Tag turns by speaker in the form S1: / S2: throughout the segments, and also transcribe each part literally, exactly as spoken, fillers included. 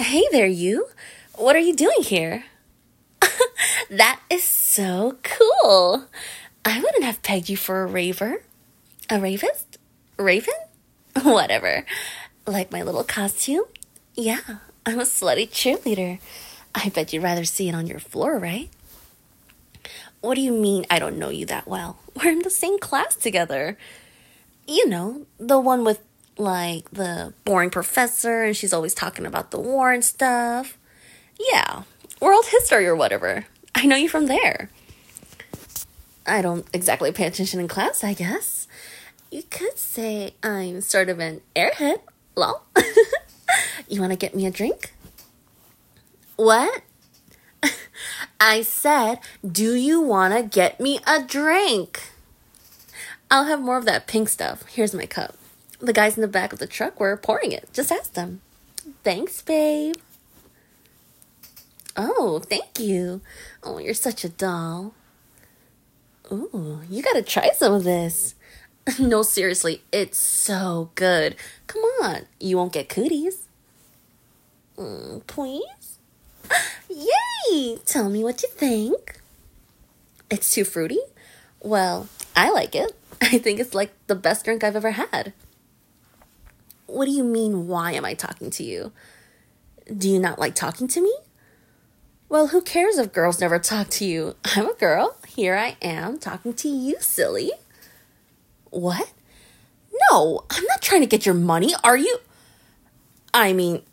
S1: Hey there, you. What are you doing here? That is so cool. I wouldn't have pegged you for a raver. A ravist? Raven? Whatever. Like my little costume? Yeah, I'm a slutty cheerleader. I bet you'd rather see it on your floor, right? What do you mean I don't know you that well? We're in the same class together. You know, the one with, like, the boring professor and she's always talking about the war and stuff. Yeah, world history or whatever. I know you from there. I don't exactly pay attention in class, I guess. You could say I'm sort of an airhead. Lol. You want to get me a drink? What? I said, do you want to get me a drink? I'll have more of that pink stuff. Here's my cup. The guys in the back of the truck were pouring it. Just ask them. Thanks, babe. Oh, thank you. Oh, you're such a doll. Ooh, you gotta try some of this. No, seriously, it's so good. Come on, you won't get cooties. Mm, please? Yay! Tell me what you think. It's too fruity? Well, I like it. I think it's like the best drink I've ever had. What do you mean, why am I talking to you? Do you not like talking to me? Well, who cares if girls never talk to you? I'm a girl. Here I am talking to you, silly. What? No, I'm not trying to get your money, are you? I mean,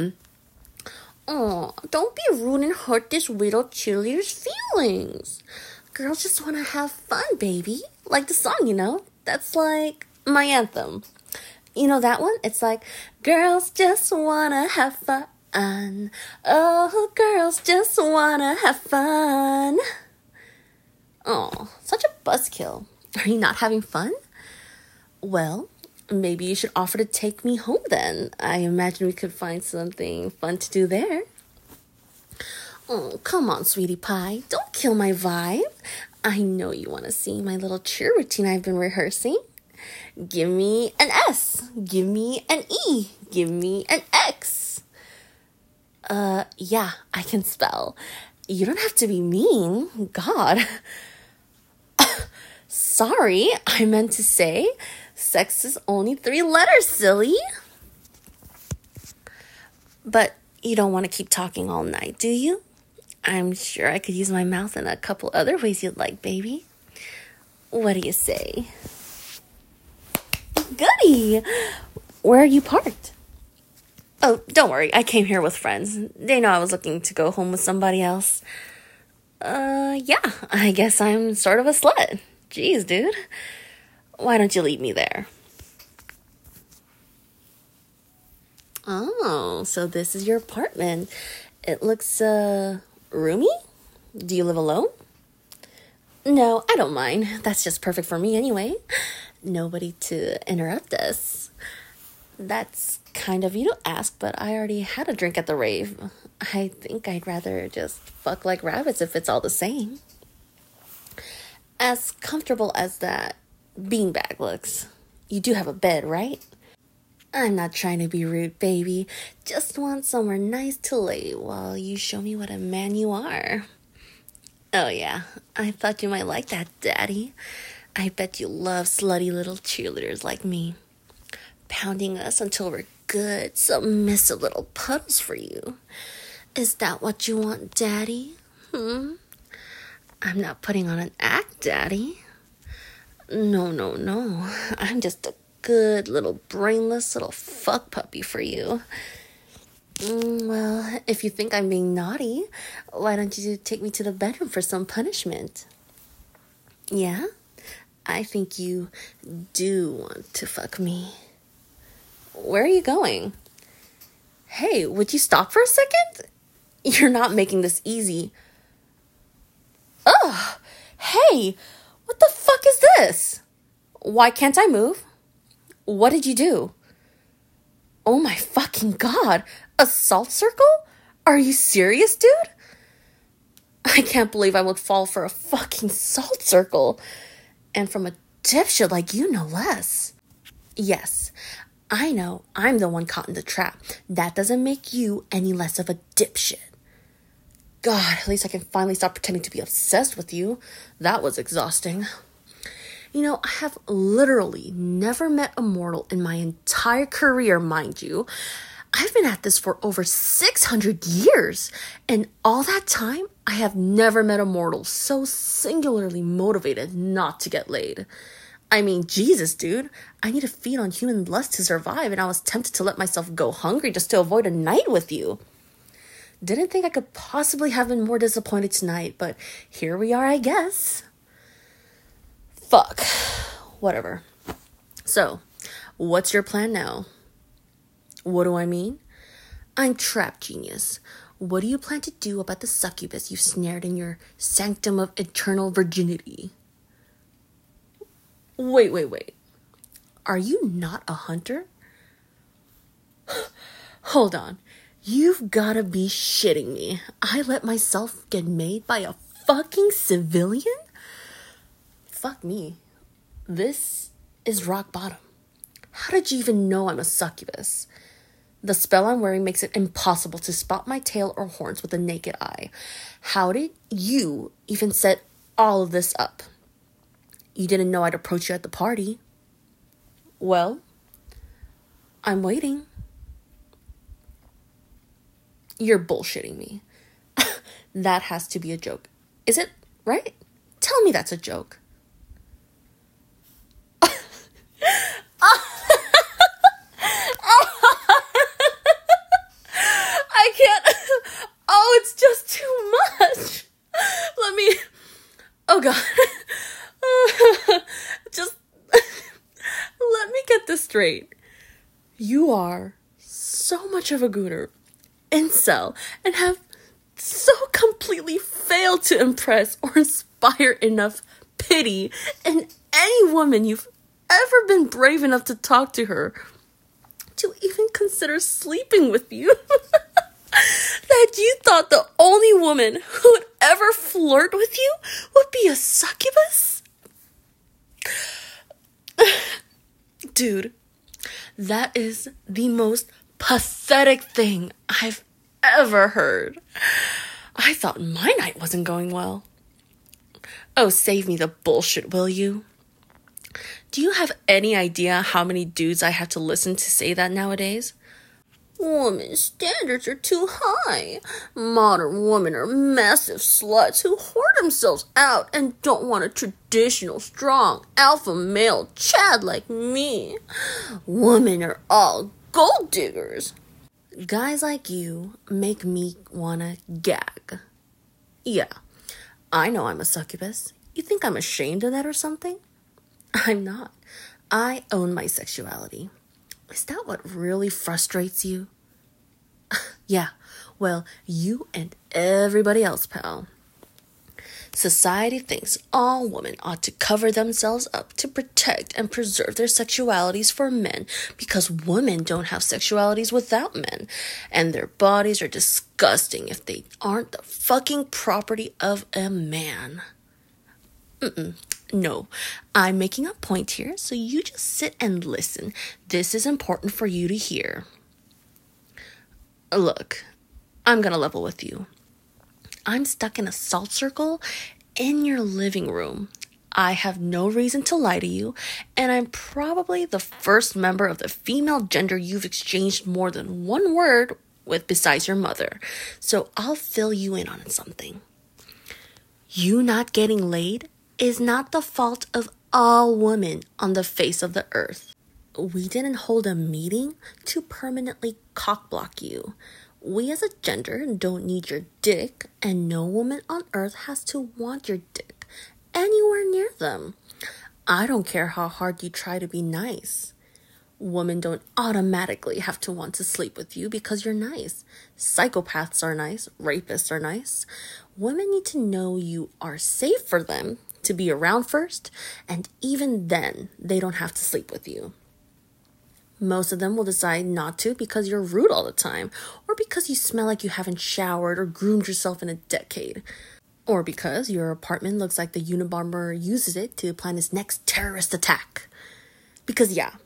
S1: oh, don't be rude and hurt this little cheerleader's feelings. Girls just want to have fun, baby. Like the song, you know? That's like my anthem. You know that one? It's like, girls just want to have fun. Oh, girls just want to have fun. Oh, such a buzzkill. Are you not having fun? Well, maybe you should offer to take me home then. I imagine we could find something fun to do there. Oh, come on, sweetie pie. Don't kill my vibe. I know you want to see my little cheer routine I've been rehearsing. Give me an S. Give me an E. Give me an X. Uh, yeah, I can spell. You don't have to be mean. God. Sorry, I meant to say sex is only three letters, silly. But you don't want to keep talking all night, do you? I'm sure I could use my mouth in a couple other ways you'd like, baby. What do you say? Goody! Where are you parked? Oh, don't worry. I came here with friends. They know I was looking to go home with somebody else. Uh, yeah, I guess I'm sort of a slut. Jeez, dude. Why don't you leave me there? Oh, so this is your apartment. It looks, uh, roomy? Do you live alone? No, I don't mind. That's just perfect for me anyway. Nobody to interrupt us. That's kind of you to ask, but I already had a drink at the rave. I think I'd rather just fuck like rabbits if it's all the same. As comfortable as that beanbag looks, you do have a bed, right? I'm not trying to be rude, baby. Just want somewhere nice to lay while you show me what a man you are. Oh yeah, I thought you might like that, Daddy. I bet you love slutty little cheerleaders like me. Pounding us until we're good, submissive little puddles for you. Is that what you want, Daddy? Hmm? I'm not putting on an act, Daddy. No, no, no. I'm just a good little brainless little fuck puppy for you. Mm, well, if you think I'm being naughty, why don't you take me to the bedroom for some punishment? Yeah? I think you do want to fuck me. Where are you going? Hey, would you stop for a second? You're not making this easy. Ugh! Hey! What the fuck is this? Why can't I move? What did you do? Oh my fucking god! A salt circle? Are you serious, dude? I can't believe I would fall for a fucking salt circle. And from a dipshit like you, no less. Yes, I know I'm the one caught in the trap. That doesn't make you any less of a dipshit. God, at least I can finally stop pretending to be obsessed with you. That was exhausting. You know, I have literally never met a mortal in my entire career, mind you. I've been at this for over six hundred years, and all that time, I have never met a mortal so singularly motivated not to get laid. I mean, Jesus, dude, I need to feed on human lust to survive, and I was tempted to let myself go hungry just to avoid a night with you. Didn't think I could possibly have been more disappointed tonight, but here we are, I guess. Fuck. Whatever. So, what's your plan now? What do I mean? I'm trapped, genius. What do you plan to do about the succubus you've snared in your sanctum of eternal virginity? Wait, wait, wait. Are you not a hunter? Hold on. You've gotta be shitting me. I let myself get made by a fucking civilian? Fuck me. This is rock bottom. How did you even know I'm a succubus? The spell I'm wearing makes it impossible to spot my tail or horns with the naked eye. How did you even set all of this up? You didn't know I'd approach you at the party. Well, I'm waiting. You're bullshitting me. That has to be a joke. Is it, right? Tell me that's a joke. I can't. Oh, it's just too much. Let me. Oh, God. Just let me get this straight. You are so much of a gooner, incel, and have so completely failed to impress or inspire enough pity in any woman you've ever been brave enough to talk to her, to even consider sleeping with you. That you thought the only woman who would ever flirt with you would be a succubus? Dude, that is the most pathetic thing I've ever heard. I thought my night wasn't going well. Oh, save me the bullshit, will you? Do you have any idea how many dudes I have to listen to say that nowadays? Women's standards are too high. Modern women are massive sluts who whore themselves out and don't want a traditional, strong, alpha male Chad like me. Women are all gold diggers. Guys like you make me wanna gag. Yeah, I know I'm a succubus. You think I'm ashamed of that or something? I'm not. I own my sexuality. Is that what really frustrates you? Yeah, well, you and everybody else, pal. Society thinks all women ought to cover themselves up to protect and preserve their sexualities for men because women don't have sexualities without men, and their bodies are disgusting if they aren't the fucking property of a man. Mm-mm. No, I'm making a point here, so you just sit and listen. This is important for you to hear. Look, I'm gonna level with you. I'm stuck in a salt circle in your living room. I have no reason to lie to you, and I'm probably the first member of the female gender you've exchanged more than one word with besides your mother. So I'll fill you in on something. You not getting laid is not the fault of all women on the face of the earth. We didn't hold a meeting to permanently cockblock you. We as a gender don't need your dick, and no woman on earth has to want your dick anywhere near them. I don't care how hard you try to be nice. Women don't automatically have to want to sleep with you because you're nice. Psychopaths are nice. Rapists are nice. Women need to know you are safe for them to be around first, and even then, they don't have to sleep with you. Most of them will decide not to because you're rude all the time, or because you smell like you haven't showered or groomed yourself in a decade, or because your apartment looks like the Unabomber uses it to plan his next terrorist attack. Because yeah,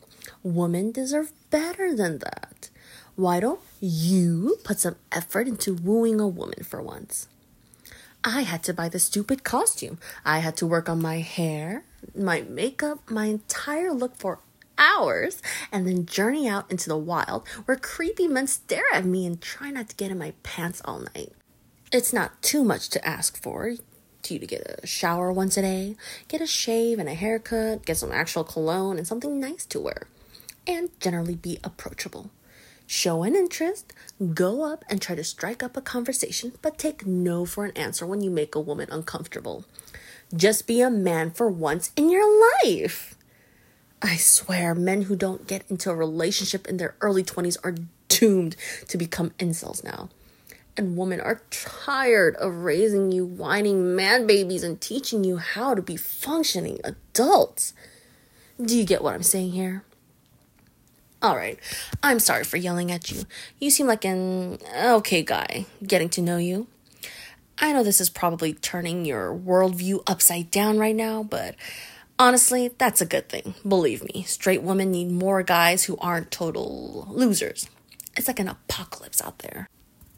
S1: Women deserve better than that. Why don't you put some effort into wooing a woman for once? I had to buy the stupid costume. I had to work on my hair, my makeup, my entire look for hours, and then journey out into the wild where creepy men stare at me and try not to get in my pants all night. It's not too much to ask for. To you to get a shower once a day, get a shave and a haircut, get some actual cologne and something nice to wear, and generally be approachable. Show an interest, go up and try to strike up a conversation, but take no for an answer when you make a woman uncomfortable. Just be a man for once in your life. I swear, men who don't get into a relationship in their early twenties are doomed to become incels now. And women are tired of raising you whining man babies and teaching you how to be functioning adults. Do you get what I'm saying here? All right, I'm sorry for yelling at you. You seem like an okay guy, getting to know you. I know this is probably turning your worldview upside down right now, but honestly, that's a good thing. Believe me, straight women need more guys who aren't total losers. It's like an apocalypse out there.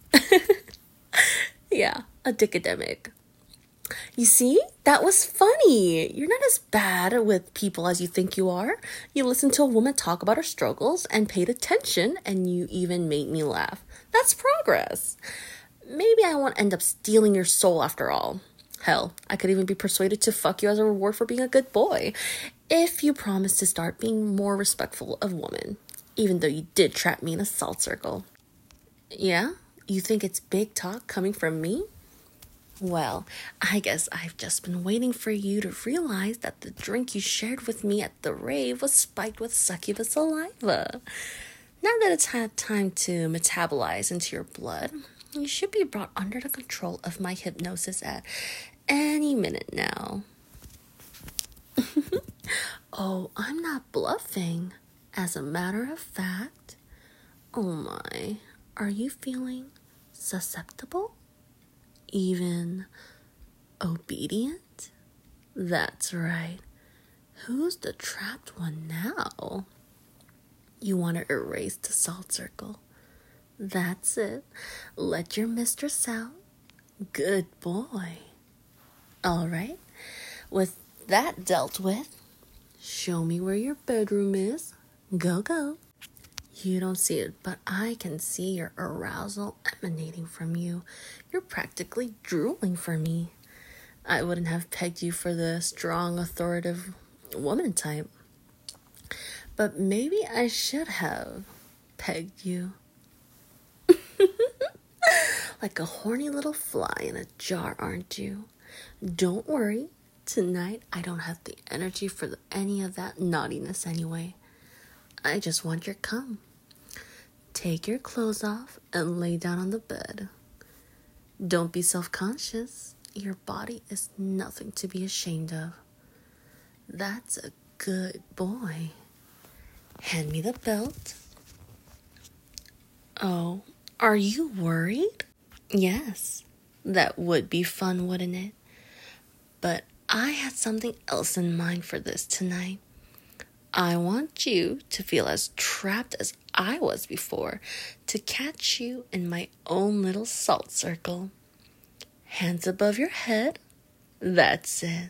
S1: Yeah, a dickademic. You see, that was funny. You're not as bad with people as you think you are. You listened to a woman talk about her struggles and paid attention, and you even made me laugh. That's progress. Maybe I won't end up stealing your soul after all. Hell, I could even be persuaded to fuck you as a reward for being a good boy, if you promise to start being more respectful of women, even though you did trap me in a salt circle. Yeah? You think it's big talk coming from me? Well, I guess I've just been waiting for you to realize that the drink you shared with me at the rave was spiked with succubus saliva. Now that it's had time to metabolize into your blood, you should be brought under the control of my hypnosis at any minute now. Oh, I'm not bluffing. As a matter of fact, oh my, are you feeling susceptible? Even obedient? That's right. Who's the trapped one now? You want to erase the salt circle. That's it. Let your mistress out. Good boy. All right. With that dealt with, show me where your bedroom is. Go, go. You don't see it, but I can see your arousal emanating from you. You're practically drooling for me. I wouldn't have pegged you for the strong, authoritative woman type. But maybe I should have pegged you. Like a horny little fly in a jar, aren't you? Don't worry. Tonight, I don't have the energy for the, any of that naughtiness anyway. I just want your cum. Take your clothes off and lay down on the bed. Don't be self-conscious. Your body is nothing to be ashamed of. That's a good boy. Hand me the belt. Oh, are you worried? Yes, that would be fun, wouldn't it? But I had something else in mind for this tonight. I want you to feel as trapped as I was before, to catch you in my own little salt circle. Hands above your head. That's it.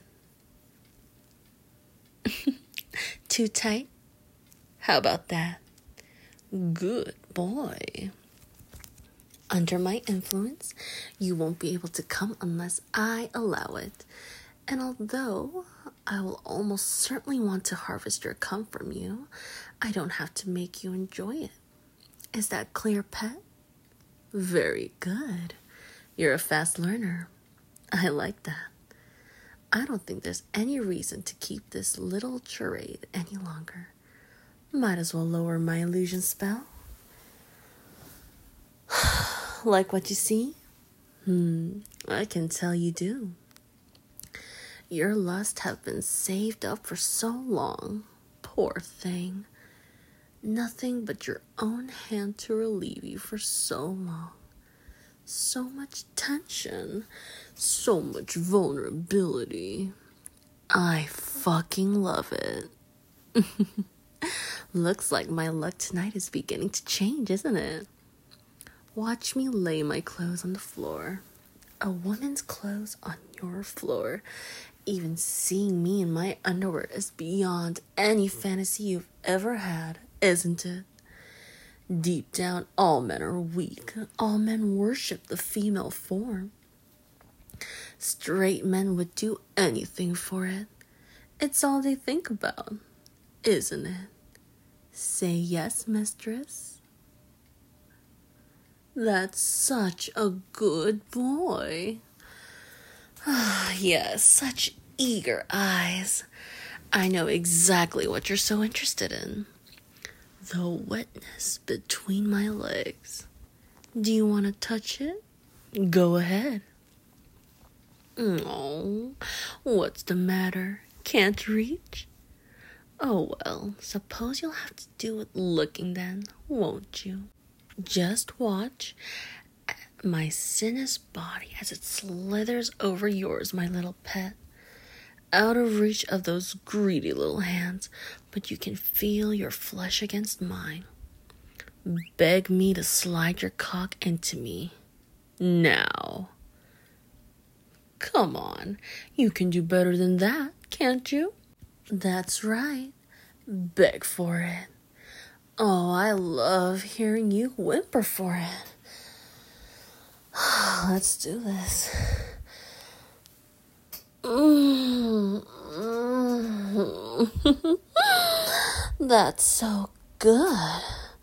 S1: Too tight? How about that? Good boy. Under my influence, you won't be able to come unless I allow it. And although I will almost certainly want to harvest your cum from you, I don't have to make you enjoy it. Is that clear, pet? Very good. You're a fast learner. I like that. I don't think there's any reason to keep this little charade any longer. Might as well lower my illusion spell. Like what you see? Hmm, I can tell you do. Your lusts have been saved up for so long. Poor thing. Nothing but your own hand to relieve you for so long. So much tension. So much vulnerability. I fucking love it. Looks like my luck tonight is beginning to change, isn't it? Watch me lay my clothes on the floor. A woman's clothes on your floor. Even seeing me in my underwear is beyond any fantasy you've ever had, isn't it? Deep down, all men are weak. All men worship the female form. Straight men would do anything for it. It's all they think about, isn't it? Say yes, mistress. That's such a good boy. Ah, yes, such eager eyes. I know exactly what you're so interested in. The wetness between my legs. Do you want to touch it? Go ahead. Oh, what's the matter? Can't reach? Oh well, suppose you'll have to do it looking then, won't you? Just watch my sinuous body as it slithers over yours, my little pet. Out of reach of those greedy little hands, but you can feel your flesh against mine. Beg me to slide your cock into me. Now. Come on, you can do better than that, can't you? That's right. Beg for it. Oh, I love hearing you whimper for it. Let's do this. Mm-hmm. That's so good.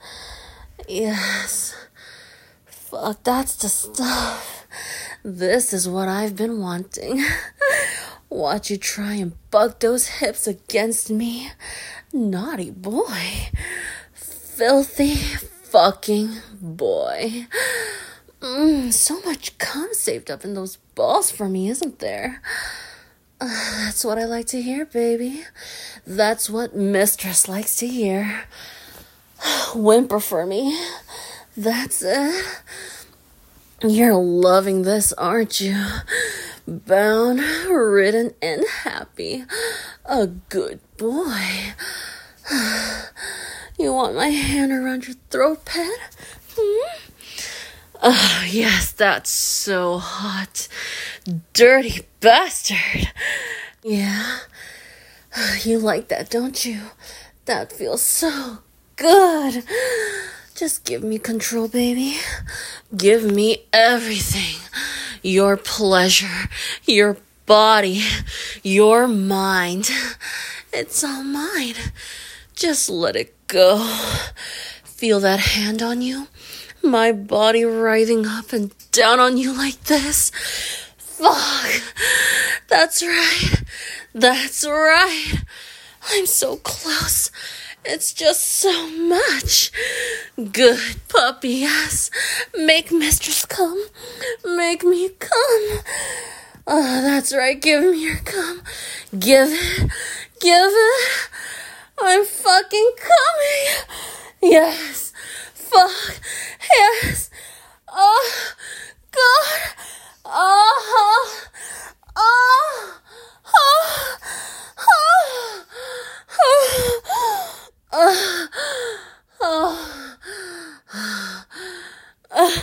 S1: Yes. Fuck, that's the stuff. This is what I've been wanting. Watch you try and bug those hips against me. Naughty boy. Filthy fucking boy. Mm, so much cum saved up in those balls for me, isn't there? Uh, that's what I like to hear, baby. That's what mistress likes to hear. Whimper for me. That's it. You're loving this, aren't you? Bound, ridden, and happy. A good boy. You want my hand around your throat, pet? Hmm? Oh, yes, that's so hot. Dirty bastard. Yeah? You like that, don't you? That feels so good. Just give me control, baby. Give me everything. Your pleasure, your body, your mind. It's all mine. Just let it go. Feel that hand on you? My body writhing up and down on you like this. Fuck. That's right. That's right. I'm so close. It's just so much. Good puppy, yes. Make mistress come. Make me come. Oh, that's right. Give me your cum. Give it. Give it. I'm fucking coming. Yes. Fuck. Yes. Oh, God. Oh. Oh. Oh. Oh. Oh. Uh, oh, uh,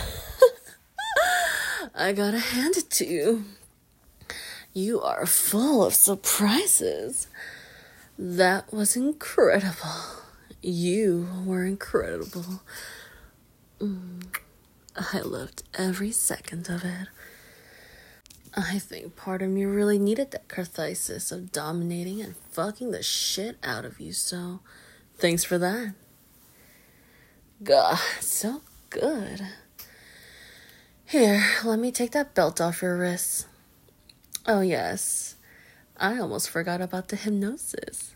S1: I gotta hand it to you. You are full of surprises. That was incredible. You were incredible. Mm, I loved every second of it. I think part of me really needed that catharsis of dominating and fucking the shit out of you, so thanks for that. God, so good. Here, let me take that belt off your wrists. Oh, yes. I almost forgot about the hypnosis.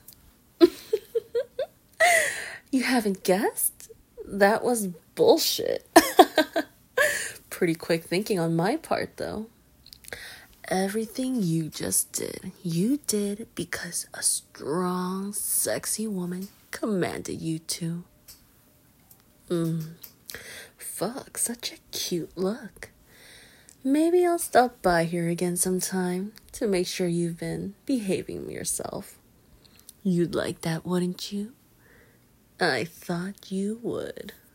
S1: You haven't guessed? That was bullshit. Pretty quick thinking on my part, though. Everything you just did, you did because a strong, sexy woman commanded you to. Mm. Fuck, such a cute look. Maybe I'll stop by here again sometime to make sure you've been behaving yourself. You'd like that, wouldn't you? I thought you would.